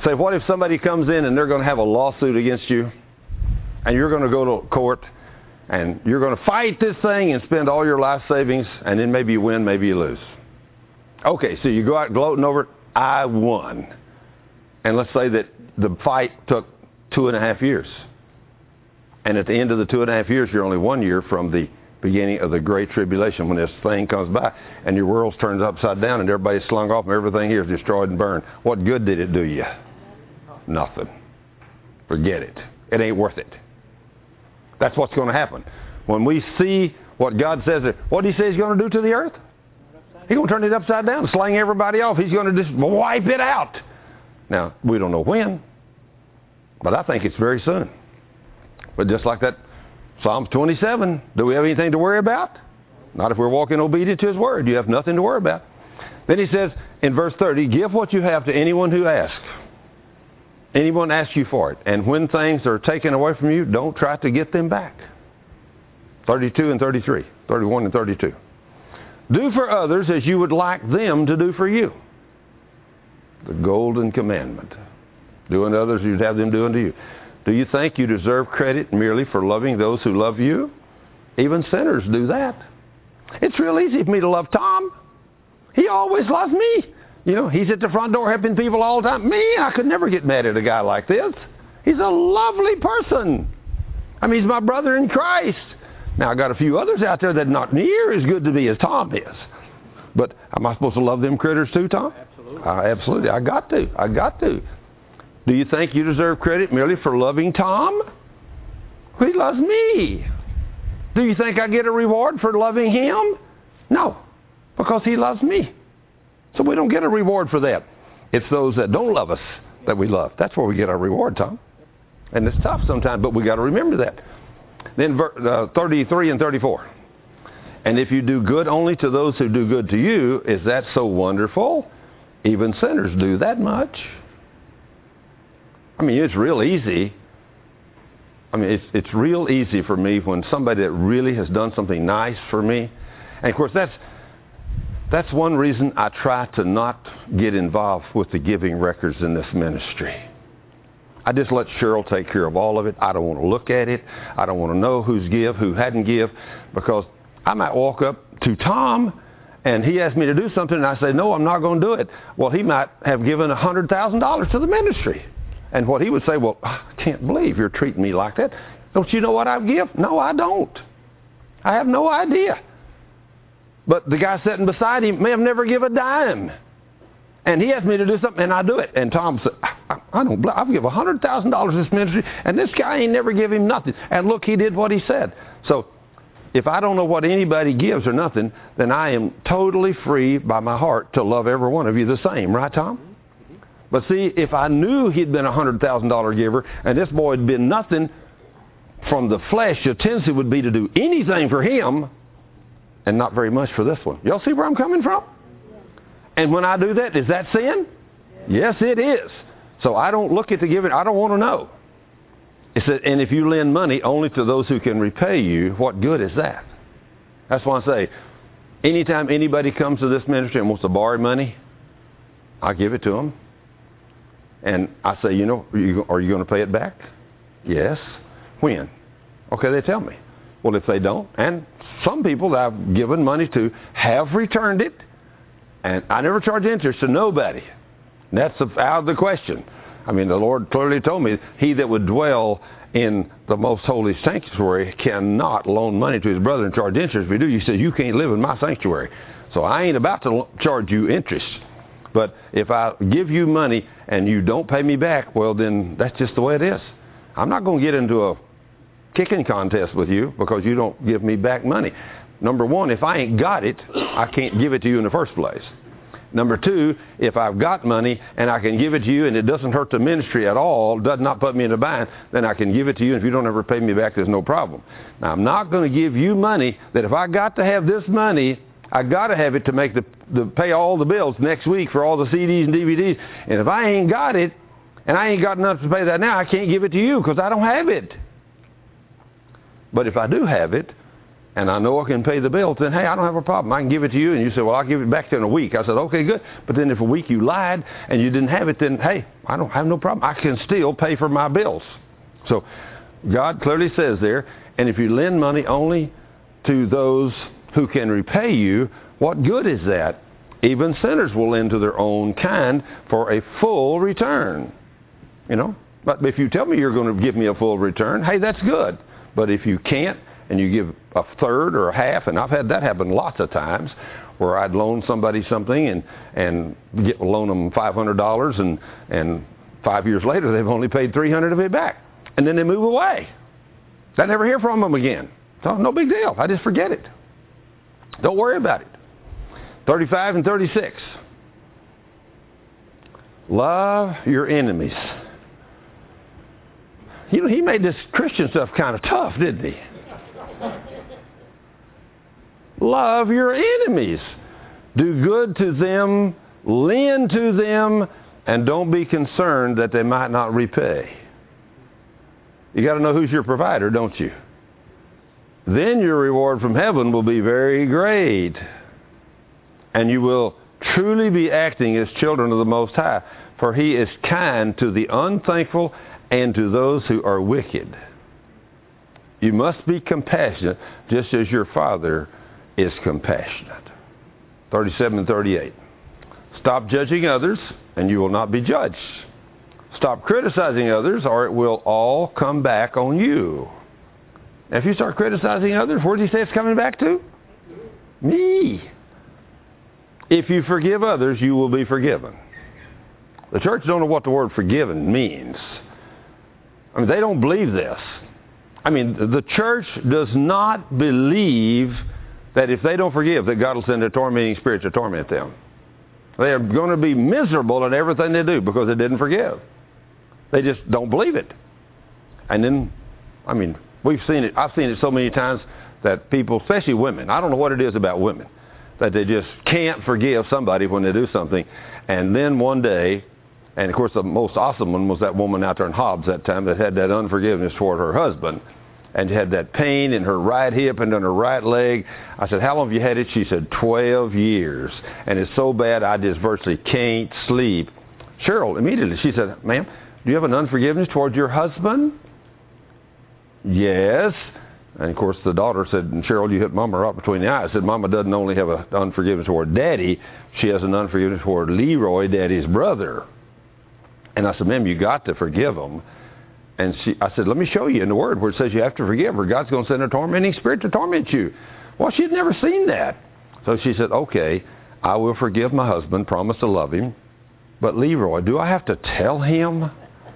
Say, what if somebody comes in and they're going to have a lawsuit against you, and you're going to go to court, and you're going to fight this thing and spend all your life savings, and then maybe you win, maybe you lose. Okay, so you go out gloating over it. I won. And let's say that the fight took 2.5 years. And at the end of the 2.5 years, you're only 1 year from the beginning of the Great Tribulation, when this thing comes by and your world turns upside down and everybody's slung off and everything here is destroyed and burned. What good did it do you? Nothing. Forget it. It ain't worth it. That's what's going to happen. When we see what God says, what did he say he's going to do to the earth? He's going to turn it upside down, slang everybody off. He's going to just wipe it out. Now, we don't know when, but I think it's very soon. But just like that Psalms 27, do we have anything to worry about? Not if we're walking obedient to his word. You have nothing to worry about. Then he says in verse 30, give what you have to anyone who asks. Anyone asks you for it. And when things are taken away from you, don't try to get them back. 32 and 33, 31 and 32. Do for others as you would like them to do for you. The golden commandment. Do unto others as you'd have them do unto you. Do you think you deserve credit merely for loving those who love you? Even sinners do that. It's real easy for me to love Tom. He always loves me. You know, he's at the front door helping people all the time. Me, I could never get mad at a guy like this. He's a lovely person. I mean, he's my brother in Christ. Now, I got a few others out there that are not near as good to me as Tom is. But am I supposed to love them critters too, Tom? Absolutely. Absolutely. I got to. Do you think you deserve credit merely for loving Tom? He loves me. Do you think I get a reward for loving him? No, because he loves me. So we don't get a reward for that. It's those that don't love us that we love. That's where we get our reward, Tom. And it's tough sometimes, but we got to remember that. Then 33 and 34. And if you do good only to those who do good to you, is that so wonderful? Even sinners do that much. I mean, it's real easy. I mean, it's real easy for me when somebody that really has done something nice for me. And, of course, that's one reason I try to not get involved with the giving records in this ministry. I just let Cheryl take care of all of it. I don't want to look at it. I don't want to know who's give, who hadn't give, because I might walk up to Tom and he asked me to do something and I say, no, I'm not going to do it. Well, he might have given $100,000 to the ministry. And what he would say, well, I can't believe you're treating me like that. Don't you know what I give? No, I don't. I have no idea. But the guy sitting beside him may have never given a dime. And he asked me to do something, and I do it. And Tom said, I don't believe, I've given $100,000 to this ministry, and this guy ain't never give him nothing. And look, he did what he said. So if I don't know what anybody gives or nothing, then I am totally free by my heart to love every one of you the same. Right, Tom? But see, if I knew he'd been a $100,000 giver and this boy had been nothing, from the flesh, the tendency would be to do anything for him and not very much for this one. Y'all see where I'm coming from? And when I do that, is that sin? Yes, it is. So I don't look at the giving. I don't want to know. It said, and if you lend money only to those who can repay you, what good is that? That's why I say, anytime anybody comes to this ministry and wants to borrow money, I give it to them. And I say, you know, are you going to pay it back? Yes. When? Okay, they tell me. Well, if they don't, and some people that I've given money to have returned it, and I never charge interest to nobody. And that's out of the question. I mean, the Lord clearly told me, he that would dwell in the most holy sanctuary cannot loan money to his brother and charge interest. If he do, he says, you can't live in my sanctuary. So I ain't about to charge you interest. But if I give you money and you don't pay me back, well, then that's just the way it is. I'm not going to get into a kicking contest with you because you don't give me back money. Number one, if I ain't got it, I can't give it to you in the first place. Number two, if I've got money and I can give it to you and it doesn't hurt the ministry at all, does not put me in a bind, then I can give it to you. And if you don't ever pay me back, there's no problem. Now, I'm not going to give you money that if I got to have this money, I got to have it to make pay all the bills next week for all the CDs and DVDs. And if I ain't got it, and I ain't got enough to pay that now, I can't give it to you because I don't have it. But if I do have it, and I know I can pay the bills, then hey, I don't have a problem. I can give it to you. And you say, well, I'll give it back to you in a week. I said, okay, good. But then if a week you lied and you didn't have it, then hey, I don't have no problem. I can still pay for my bills. So God clearly says there, and if you lend money only to those who can repay you, what good is that? Even sinners will lend to their own kind for a full return. You know, but if you tell me you're going to give me a full return, hey, that's good. But if you can't, and you give a third or a half, and I've had that happen lots of times, where I'd loan somebody something and loan them $500, and 5 years later they've only paid $300 of it back, and then they move away. I never hear from them again. So no big deal. I just forget it. Don't worry about it. 35 and 36. Love your enemies. You know, he made this Christian stuff kind of tough, didn't he? Love your enemies. Do good to them, lend to them, and don't be concerned that they might not repay. You got to know who's your provider, don't you? Then your reward from heaven will be very great. And you will truly be acting as children of the Most High, for He is kind to the unthankful and to those who are wicked. You must be compassionate, just as your Father is compassionate. 37 and 38. Stop judging others, and you will not be judged. Stop criticizing others, or it will all come back on you. Now, if you start criticizing others, where does he say it's coming back to? Me. If you forgive others, you will be forgiven. The church don't know what the word forgiven means. I mean, they don't believe this. I mean, the church does not believe that if they don't forgive, that God will send a tormenting spirit to torment them. They are going to be miserable in everything they do because they didn't forgive. They just don't believe it. And then, I mean, we've seen it. I've seen it so many times that people, especially women, I don't know what it is about women, that they just can't forgive somebody when they do something. And then one day, and of course the most awesome one was that woman out there in Hobbs that time that had that unforgiveness toward her husband. And had that pain in her right hip and on her right leg. I said, how long have you had it? She said, 12 years. And it's so bad I just virtually can't sleep. Cheryl, immediately, she said, ma'am, do you have an unforgiveness toward your husband? Yes. And of course the daughter said, Cheryl, you hit Mama right between the eyes. I said, Mama doesn't only have an unforgiveness toward Daddy, she has an unforgiveness toward Leroy, Daddy's brother. And I said, ma'am, you got to forgive him. And I said, let me show you in the Word where it says you have to forgive or God's going to send a tormenting spirit to torment you. Well, she'd never seen that. So she said, okay, I will forgive my husband, promise to love him. But Leroy, do I have to tell him?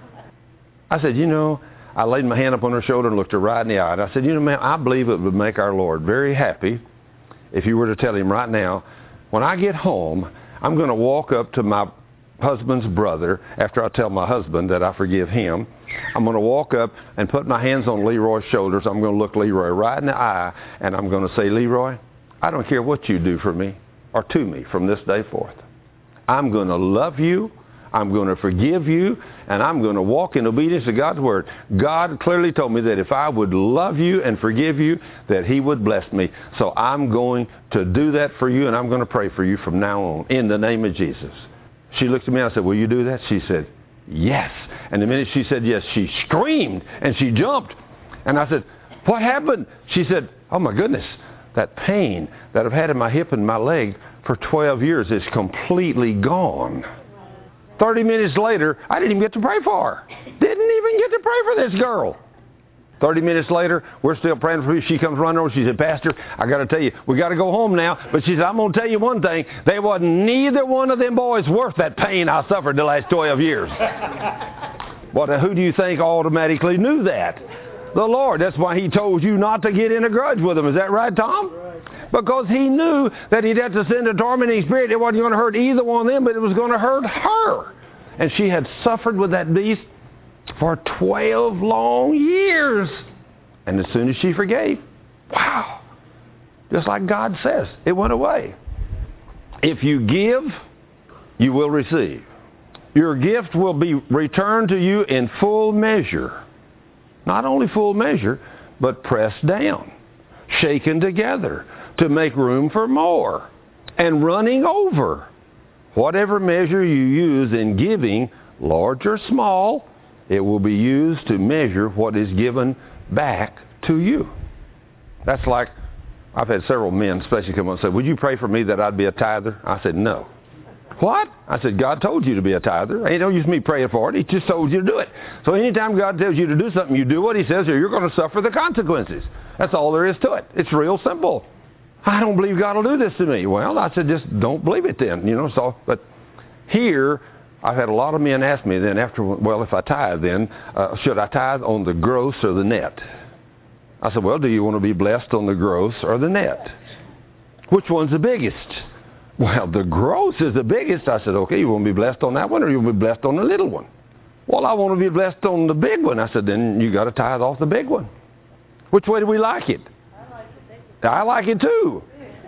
I said, you know, I laid my hand up on her shoulder and looked her right in the eye. And I said, you know, ma'am, I believe it would make our Lord very happy if you were to tell him right now, when I get home, I'm going to walk up to my husband's brother after I tell my husband that I forgive him. I'm going to walk up and put my hands on Leroy's shoulders. I'm going to look Leroy right in the eye, and I'm going to say, Leroy, I don't care what you do for me or to me from this day forth. I'm going to love you. I'm going to forgive you, and I'm going to walk in obedience to God's word. God clearly told me that if I would love you and forgive you, that he would bless me. So I'm going to do that for you, and I'm going to pray for you from now on in the name of Jesus. She looked at me and I said, will you do that? She said, yes. And the minute she said yes, she screamed and she jumped. And I said, what happened? She said, oh my goodness, that pain that I've had in my hip and my leg for 12 years is completely gone. 30 minutes later, I didn't even get to pray for her. Didn't even get to pray for this girl. 30 minutes later, we're still praying for her. She comes running over. She said, Pastor, I got to tell you, we got to go home now. But she said, I'm going to tell you one thing. There wasn't neither one of them boys worth that pain I suffered the last 12 years. Well, who do you think automatically knew that? The Lord. That's why he told you not to get in a grudge with them. Is that right, Tom? Because he knew that he'd have to send a tormenting spirit. It wasn't going to hurt either one of them, but it was going to hurt her. And she had suffered with that beast for 12 long years. And as soon as she forgave, wow, just like God says, it went away. If you give, you will receive. Your gift will be returned to you in full measure. Not only full measure, but pressed down, shaken together to make room for more, and running over. Whatever measure you use in giving, large or small, it will be used to measure what is given back to you. That's like, I've had several men especially come up and say, would you pray for me that I'd be a tither? I said, no. What? I said, God told you to be a tither. He don't use me praying for it. He just told you to do it. So anytime God tells you to do something, you do what he says, or you're going to suffer the consequences. That's all there is to it. It's real simple. I don't believe God will do this to me. Well, I said, just don't believe it then. So, but here, I've had a lot of men ask me then after, well, if I tithe then, should I tithe on the gross or the net? I said, well, do you want to be blessed on the gross or the net? Which one's the biggest? Well, the gross is the biggest. I said, okay, you want to be blessed on that one or you want to be blessed on the little one? Well, I want to be blessed on the big one. I said, then you got to tithe off the big one. Which way do we like it? I like it too.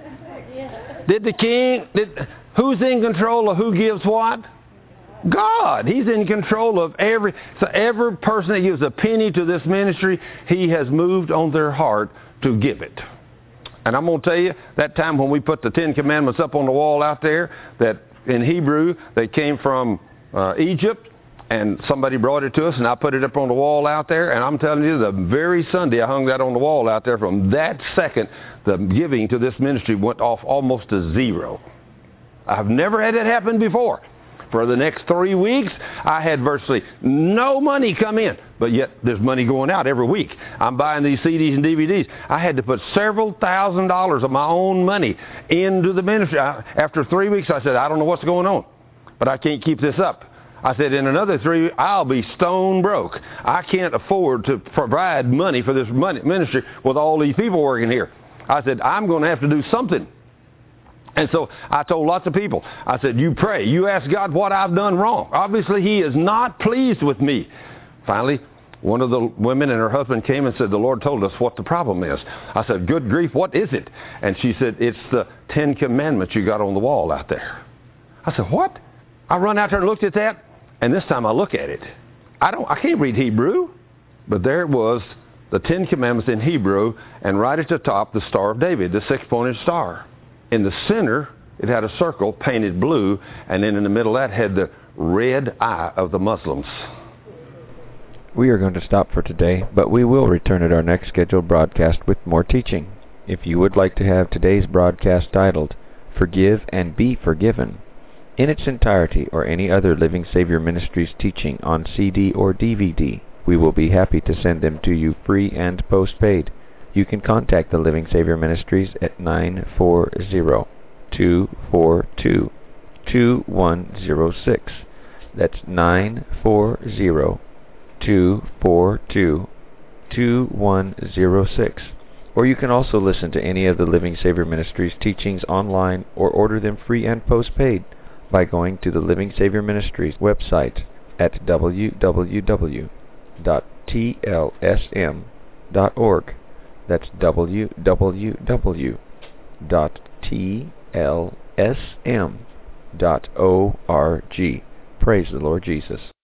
Who's in control of who gives what? God. He's in control of every person that gives a penny to this ministry, he has moved on their heart to give it. And I'm going to tell you, that time when we put the Ten Commandments up on the wall out there, that in Hebrew, they came from Egypt, and somebody brought it to us, and I put it up on the wall out there, and I'm telling you, the very Sunday I hung that on the wall out there, from that second, the giving to this ministry went off almost to zero. I've never had it happen before. For the next 3 weeks, I had virtually no money come in. But yet, there's money going out every week. I'm buying these CDs and DVDs. I had to put several $1,000s of my own money into the ministry. After 3 weeks, I said, I don't know what's going on, but I can't keep this up. I said, in another 3 weeks, I'll be stone broke. I can't afford to provide money for this ministry with all these people working here. I said, I'm going to have to do something. And so I told lots of people, I said, you pray. You ask God what I've done wrong. Obviously, he is not pleased with me. Finally, one of the women and her husband came and said, the Lord told us what the problem is. I said, good grief, what is it? And she said, it's the Ten Commandments you got on the wall out there. I said, what? I run out there and looked at that, and this time I look at it. I can't read Hebrew, but there it was, the Ten Commandments in Hebrew, and right at the top, the Star of David, the six-pointed star. In the center, it had a circle painted blue, and then in the middle of that had the red eye of the Muslims. We are going to stop for today, but we will return at our next scheduled broadcast with more teaching. If you would like to have today's broadcast titled, Forgive and Be Forgiven, in its entirety, or any other Living Savior Ministries teaching on CD or DVD, we will be happy to send them to you free and postpaid. You can contact the Living Savior Ministries at 940-242-2106. That's 940-242-2106. Or you can also listen to any of the Living Savior Ministries teachings online or order them free and postpaid by going to the Living Savior Ministries website at www.tlsm.org. That's www.tlsm.org. Praise the Lord Jesus.